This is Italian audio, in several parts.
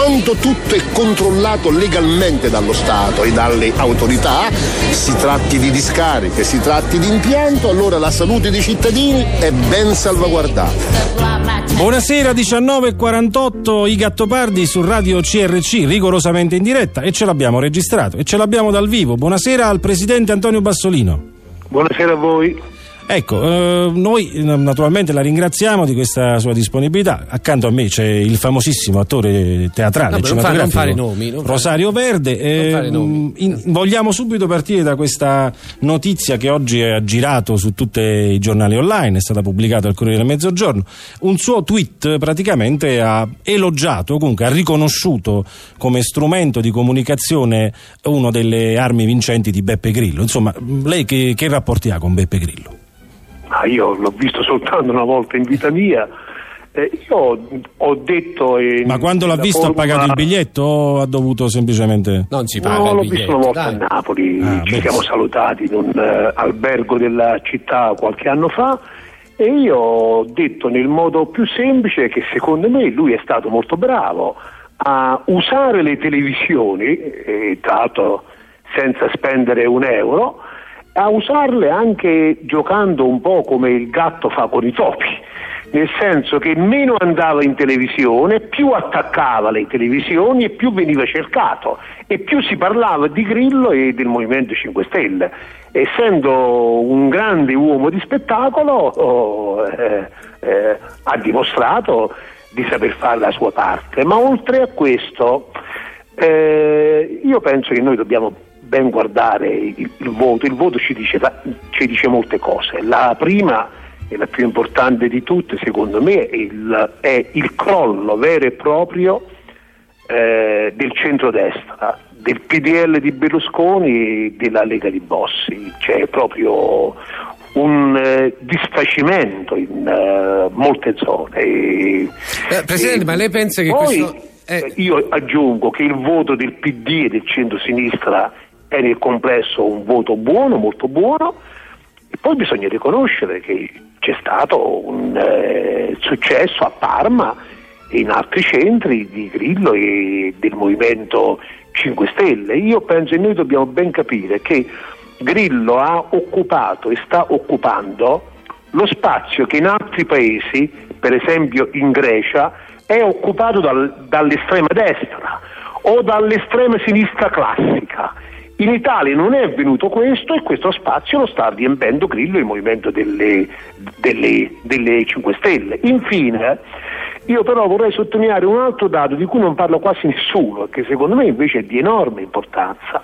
quando tutto è controllato legalmente dallo Stato e dalle autorità, si tratti di discariche, si tratti di impianto, allora la salute dei cittadini è ben salvaguardata. Buonasera, 19:48, i Gattopardi su Radio CRC, rigorosamente in diretta, e ce l'abbiamo registrato e ce l'abbiamo dal vivo. Buonasera al presidente Antonio Bassolino. Buonasera a voi. Ecco, noi naturalmente la ringraziamo di questa sua disponibilità. Accanto a me c'è il famosissimo attore teatrale cinematografico Rosario Verde. Vogliamo subito partire da questa notizia che oggi ha girato su tutti i giornali online, è stata pubblicata al Corriere del Mezzogiorno. Un suo tweet praticamente ha elogiato, comunque ha riconosciuto come strumento di comunicazione una delle armi vincenti di Beppe Grillo. Insomma, lei che rapporti ha con Beppe Grillo? Io l'ho visto soltanto una volta in vita mia. Io ho detto. Ma quando l'ha visto ha pagato il biglietto o ha dovuto semplicemente. Non si paga il biglietto? L'ho visto una volta a Napoli, ci siamo salutati in un albergo della città qualche anno fa, e io ho detto nel modo più semplice che secondo me lui è stato molto bravo a usare le televisioni, tra l'altro senza spendere un euro, a usarle anche giocando un po' come il gatto fa con i topi, nel senso che meno andava in televisione, più attaccava le televisioni e più veniva cercato, e più si parlava di Grillo e del Movimento 5 Stelle. Essendo un grande uomo di spettacolo, ha dimostrato di saper fare la sua parte. Ma oltre a questo, io penso che noi dobbiamo ben guardare il voto. Il voto ci dice molte cose. La prima e la più importante di tutte, secondo me, è il crollo vero e proprio del centrodestra, del PDL di Berlusconi e della Lega di Bossi. C'è proprio un disfacimento in molte zone. Presidente, ma lei pensa che poi, questo... Io aggiungo che il voto del PD e del centro-sinistra è nel complesso un voto buono, molto buono, e poi bisogna riconoscere che c'è stato un successo a Parma e in altri centri di Grillo e del Movimento 5 Stelle. Io penso che noi dobbiamo ben capire che Grillo ha occupato e sta occupando lo spazio che in altri paesi, per esempio in Grecia, è occupato dall'estrema destra o dall'estrema sinistra classica. In Italia non è avvenuto questo, e questo spazio lo sta riempendo Grillo e il movimento delle 5 Stelle. Infine, io però vorrei sottolineare un altro dato di cui non parla quasi nessuno, che secondo me invece è di enorme importanza.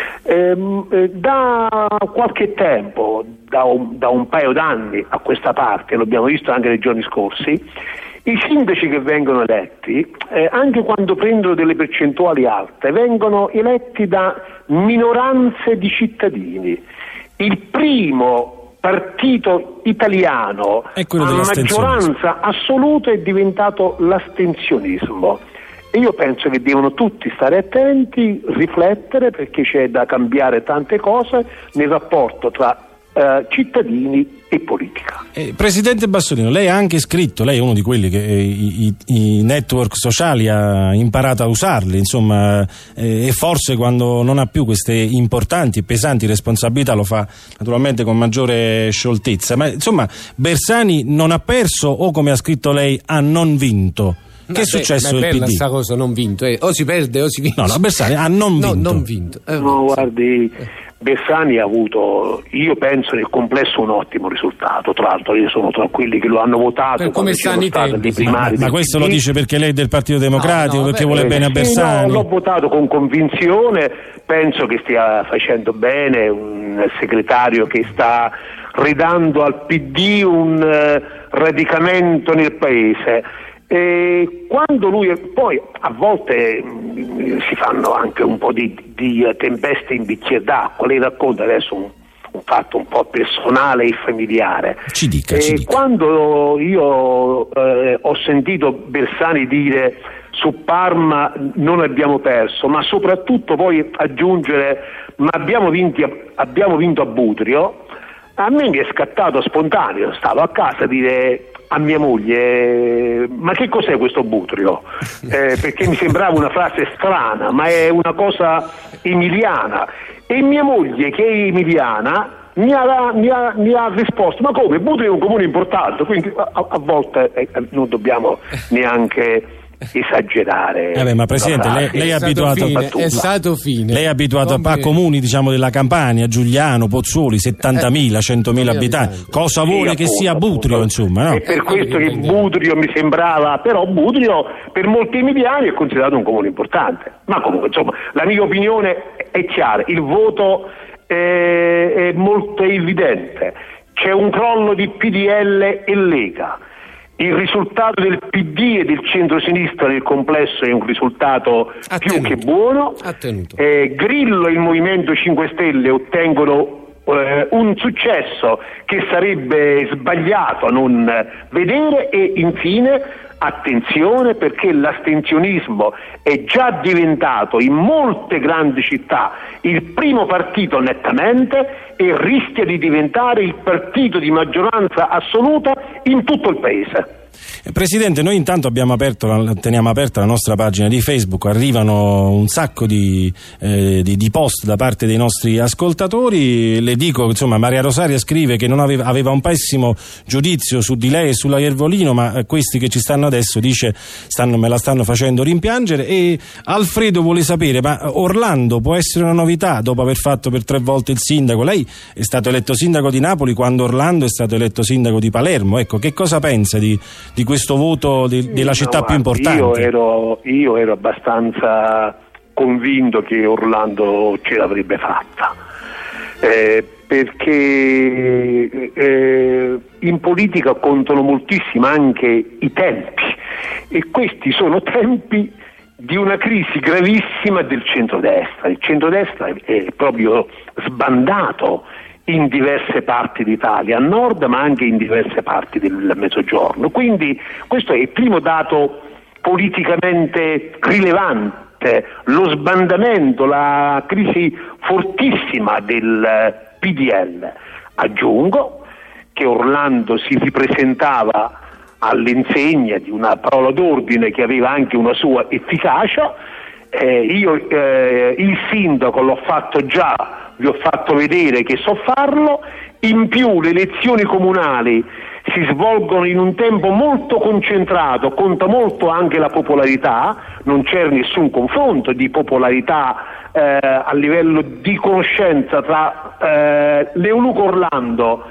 Da qualche tempo, da un paio d'anni a questa parte, lo abbiamo visto anche nei giorni scorsi, i sindaci che vengono eletti, anche quando prendono delle percentuali alte, vengono eletti da minoranze di cittadini. Il primo partito italiano a maggioranza assoluta è diventato l'astensionismo. E io penso che devono tutti stare attenti, riflettere, perché c'è da cambiare tante cose nel rapporto tra cittadini e politica. Presidente Bassolino, lei ha anche scritto, lei è uno di quelli che i network sociali ha imparato a usarli, insomma, e forse quando non ha più queste importanti e pesanti responsabilità lo fa naturalmente con maggiore scioltezza, ma insomma Bersani non ha perso, o come ha scritto lei ha non vinto? Che è successo del PD? Questa cosa non vinto, o si perde o si vince. No, Bersani ha non vinto. No, non vinto. No, guardi, Bersani ha avuto, io penso nel complesso, un ottimo risultato. Tra l'altro io sono tra quelli che lo hanno votato come stanno i tempi. Ma questo lo dice perché lei è del Partito Democratico, perché vuole bene a Bersani? No, l'ho votato con convinzione, penso che stia facendo bene, un segretario che sta ridando al PD un radicamento nel paese. E quando lui poi a volte si fanno anche un po' di tempeste in bicchiere d'acqua. Lei racconta adesso un fatto un po' personale e familiare. Ci dica. Quando io ho sentito Bersani dire su Parma non abbiamo perso, ma soprattutto poi aggiungere ma abbiamo vinto a Budrio, a me mi è scattato spontaneo, stavo a casa a dire a mia moglie: ma che cos'è questo Butrio? Perché mi sembrava una frase strana, ma è una cosa emiliana. E mia moglie, che è emiliana, mi ha risposto: ma come? Butrio è un comune importante, quindi a volte non dobbiamo neanche esagerare. Ma Presidente, lei è abituato lei è abituato a comuni, diciamo, della Campania, Giugliano, Pozzuoli, 70.000, 100.000 abitanti. Cosa vuole che sia Butrio, insomma, no? È per questo che Butrio mi sembrava, però Butrio per molti emiliani è considerato un comune importante. Ma comunque, insomma, la mia opinione è chiara, il voto è molto evidente. C'è un crollo di PDL e Lega. Il risultato del PD e del centro-sinistra nel complesso è un risultato più che buono. Grillo e il Movimento 5 Stelle ottengono un successo che sarebbe sbagliato a non vedere. E infine attenzione, perché l'astensionismo è già diventato in molte grandi città il primo partito nettamente e rischia di diventare il partito di maggioranza assoluta in tutto il paese. Presidente, noi intanto teniamo aperta la nostra pagina di Facebook, arrivano un sacco di post da parte dei nostri ascoltatori. Le dico, insomma, Maria Rosaria scrive che non aveva un pessimo giudizio su di lei e sulla Iervolino, ma questi che ci stanno adesso, dice, me la stanno facendo rimpiangere. E Alfredo vuole sapere: ma Orlando può essere una novità dopo aver fatto per 3 volte il sindaco? Lei è stato eletto sindaco di Napoli quando Orlando è stato eletto sindaco di Palermo. Ecco, che cosa pensa di questo voto della città più importante? Io ero abbastanza convinto che Orlando ce l'avrebbe fatta, perché in politica contano moltissimo anche i tempi, e questi sono tempi di una crisi gravissima del centrodestra. Il centrodestra è proprio sbandato in diverse parti d'Italia, a nord ma anche in diverse parti del Mezzogiorno. Quindi questo è il primo dato politicamente rilevante, lo sbandamento, la crisi fortissima del PDL. Aggiungo che Orlando si ripresentava all'insegna di una parola d'ordine che aveva anche una sua efficacia. Io il sindaco l'ho fatto già, vi ho fatto vedere che so farlo. In più le elezioni comunali si svolgono in un tempo molto concentrato, conta molto anche la popolarità, non c'è nessun confronto di popolarità a livello di conoscenza tra l'Eunuco Orlando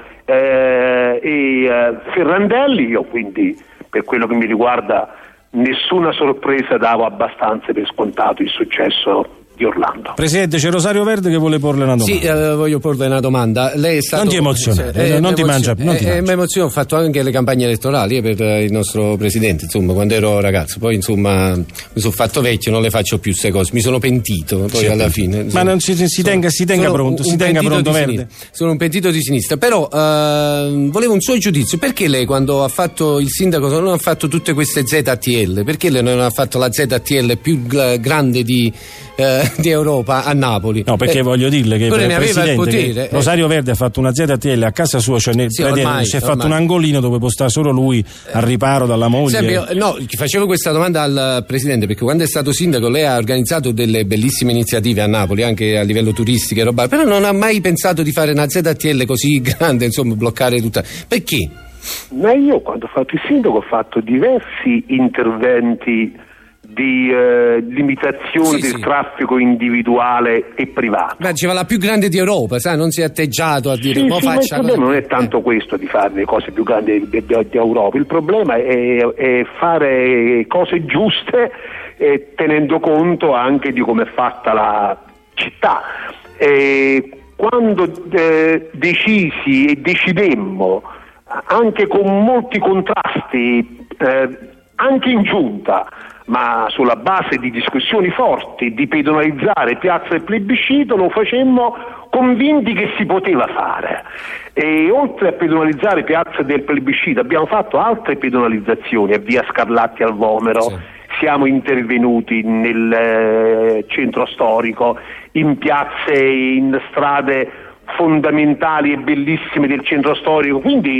e Ferrandelli. Io quindi, per quello che mi riguarda, nessuna sorpresa, davo abbastanza per scontato il successo di Orlando. Presidente, c'è Rosario Verde che vuole porle una domanda. Sì, voglio porle una domanda. Lei è stato... Non ti emozionare, non ti mangia. Mi emoziono, ho fatto anche le campagne elettorali per il nostro presidente, insomma, quando ero ragazzo. Poi, insomma, mi sono fatto vecchio, non le faccio più queste cose. Mi sono pentito, poi sì, alla fine. Insomma, ma non si tenga pronto, Verde. Sono un pentito di sinistra, però volevo un suo giudizio. Perché lei, quando ha fatto il sindaco, non ha fatto tutte queste ZTL? Perché lei non ha fatto la ZTL più grande di Europa a Napoli? No, perché voglio dirle che il presidente Rosario Verde ha fatto una ZTL a casa sua, cioè si è fatto un angolino dove può stare solo lui al riparo dalla moglie. No, facevo questa domanda al presidente perché quando è stato sindaco lei ha organizzato delle bellissime iniziative a Napoli anche a livello turistico e roba, però non ha mai pensato di fare una ZTL così grande, insomma, bloccare tutta. Perché? Ma io quando ho fatto il sindaco ho fatto diversi interventi di limitazione del traffico individuale e privato. Ma diceva la più grande di Europa, sai, non si è atteggiato a dire ma il problema non è tanto questo di fare le cose più grandi di Europa, il problema è fare cose giuste tenendo conto anche di come è fatta la città. Quando decisi e decidemmo anche con molti contrasti anche in giunta, ma sulla base di discussioni forti, di pedonalizzare piazza del Plebiscito, lo facemmo convinti che si poteva fare. E oltre a pedonalizzare piazza del Plebiscito abbiamo fatto altre pedonalizzazioni a via Scarlatti al Vomero. Sì. Siamo intervenuti nel centro storico, in piazze, in strade fondamentali e bellissime del centro storico, quindi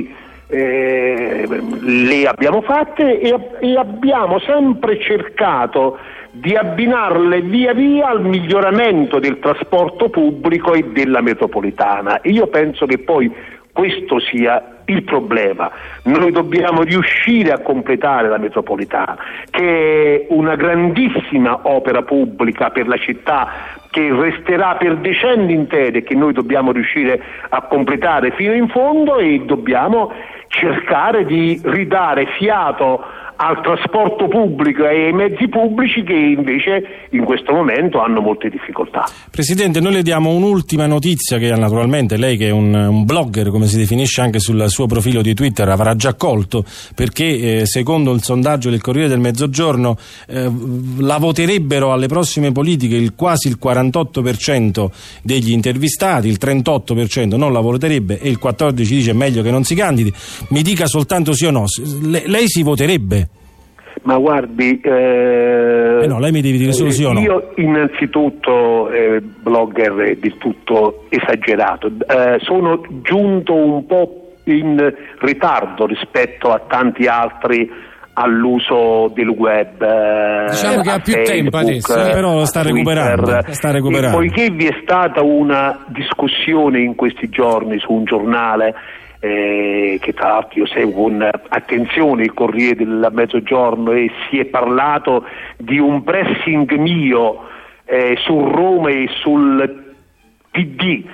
le abbiamo fatte e abbiamo sempre cercato di abbinarle via via al miglioramento del trasporto pubblico e della metropolitana. Io penso che poi questo sia il problema. Noi dobbiamo riuscire a completare la metropolitana, che è una grandissima opera pubblica per la città, che resterà per decenni interi e che noi dobbiamo riuscire a completare fino in fondo, e dobbiamo cercare di ridare fiato al trasporto pubblico e ai mezzi pubblici, che invece in questo momento hanno molte difficoltà. Presidente, noi le diamo un'ultima notizia che naturalmente lei, che è un blogger, come si definisce anche sul suo profilo di Twitter, avrà già colto, perché secondo il sondaggio del Corriere del Mezzogiorno la voterebbero alle prossime politiche quasi il 48% degli intervistati, il 38% non la voterebbe e il 14% dice meglio che non si candidi. Mi dica soltanto sì o no, lei si voterebbe? Ma guardi, no, lei mi deve dire solo sì o no. Io innanzitutto, blogger è del tutto esagerato, sono giunto un po' in ritardo rispetto a tanti altri all'uso del web. Diciamo che ha più Facebook, tempo adesso, però lo sta recuperando. Poiché vi è stata una discussione in questi giorni su un giornale, che tra l'altro io seguo con attenzione, il Corriere del Mezzogiorno, e si è parlato di un pressing mio su Roma e sul PD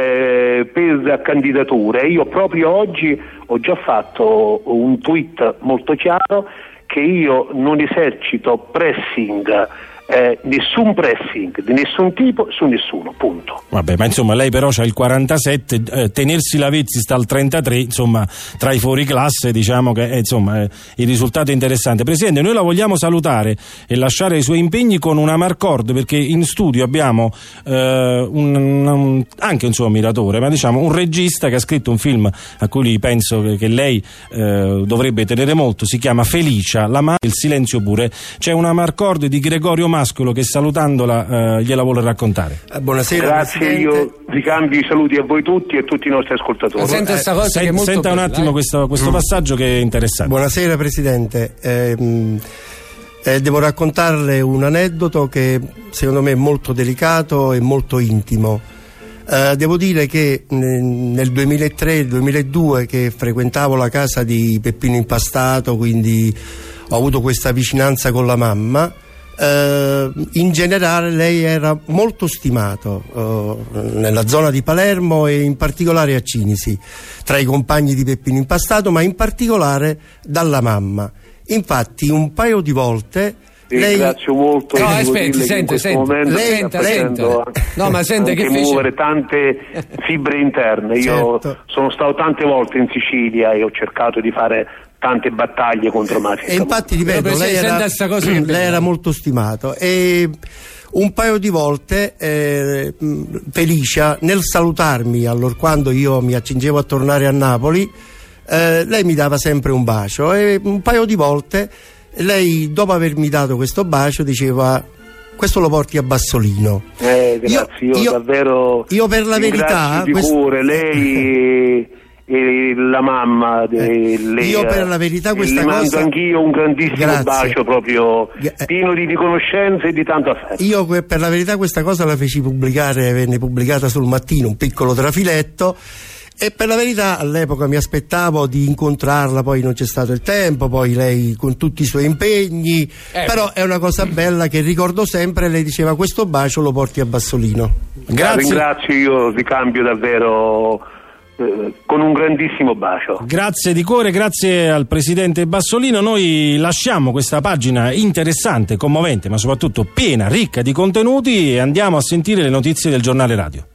per candidature. Io proprio oggi ho già fatto un tweet molto chiaro che io non esercito pressing, nessun pressing di nessun tipo su nessuno, punto. Vabbè, ma insomma lei però c'ha il 47, tenersi Lavezzi sta al 33, insomma tra i fuori classe diciamo che il risultato è interessante. Presidente, noi la vogliamo salutare e lasciare i suoi impegni con una Marcord, perché in studio abbiamo anche un suo ammiratore, ma diciamo un regista che ha scritto un film a cui penso che lei dovrebbe tenere molto, si chiama Felicia, il silenzio pure. C'è una Marcord di Gregorio Mascolo che salutandola gliela vuole raccontare. Buonasera. Grazie, Presidente. Io ricambio i saluti a voi tutti e a tutti i nostri ascoltatori. Senta un attimo questo passaggio che è interessante. Buonasera Presidente, devo raccontarle un aneddoto che secondo me è molto delicato e molto intimo. Devo dire che nel 2003-2002 che frequentavo la casa di Peppino Impastato, quindi ho avuto questa vicinanza con la mamma. In generale lei era molto stimato nella zona di Palermo e in particolare a Cinisi, tra i compagni di Peppino Impastato, ma in particolare dalla mamma. Infatti un paio di volte lei... Ringrazio molto. No, aspetti, senta. No, ma sente che muovere tante fibre interne. Io sono stato tante volte in Sicilia e ho cercato di fare tante battaglie contro mafia. E infatti, ripeto, lei era molto stimato. E un paio di volte Felicia, nel salutarmi allorquando io mi accingevo a tornare a Napoli, lei mi dava sempre un bacio, e un paio di volte lei, dopo avermi dato questo bacio, diceva: questo lo porti a Bassolino. Grazie, io davvero per la verità lei e la mamma lei, io per la verità questa le cosa mando anch'io un grandissimo bacio proprio pieno di riconoscenza e di tanto affetto. Io per la verità questa cosa la feci pubblicare, venne pubblicata sul Mattino, un piccolo trafiletto, e per la verità all'epoca mi aspettavo di incontrarla, poi non c'è stato il tempo, poi lei con tutti i suoi impegni, però è una cosa bella che ricordo sempre. Lei diceva: questo bacio lo porti a Bassolino. Grazie. Ringrazio, io ricambio davvero con un grandissimo bacio. Grazie di cuore, grazie al presidente Bassolino. Noi lasciamo questa pagina interessante, commovente, ma soprattutto piena, ricca di contenuti, e andiamo a sentire le notizie del giornale radio.